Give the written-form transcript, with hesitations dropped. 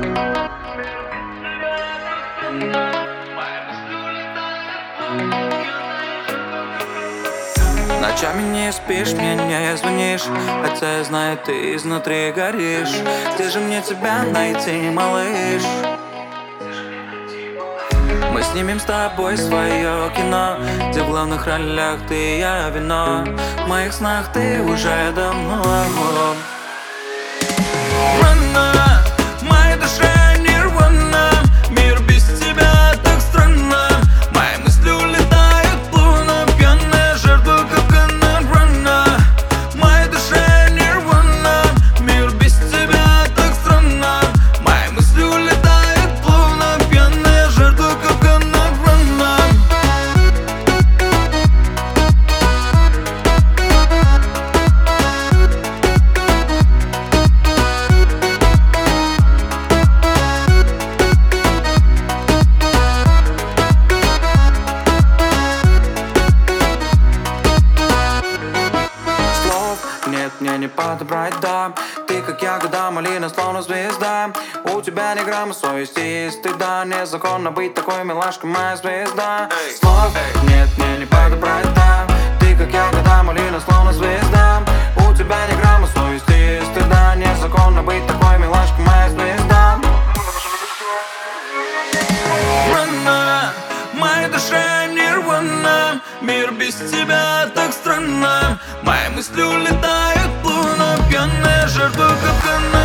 Ночами не спишь, мне не звонишь, хотя я знаю, ты изнутри горишь. Где же мне тебя найти, малыш? Мы снимем с тобой свое кино, где в главных ролях ты и я вино. В моих снах ты уже давно. Рано, в моей душе нирвана, мир без тебя так странно. Мои мысли улетают плавно, пьяная жертва капкана. Рано, в моей душе нирвана, мир без тебя так странно. Мои мысли улетают плавно, пьяная жертва капкана. Нет, мне не подобрать, да. Ты как ягода, малина, словно звезда. У тебя ни грамма совести и стыда. Незаконно быть такой милашкой, моя звезда. Слов нет, мне не подобрать, да. Ты как ягода, малина, словно звезда. У тебя ни грамма совести и стыда. Незаконно быть такой милашкой, моя звезда. Рано, в моей душе нирвана, мир без тебя так странно. Мои мысли улетают плавно, пьяная жертва капкана.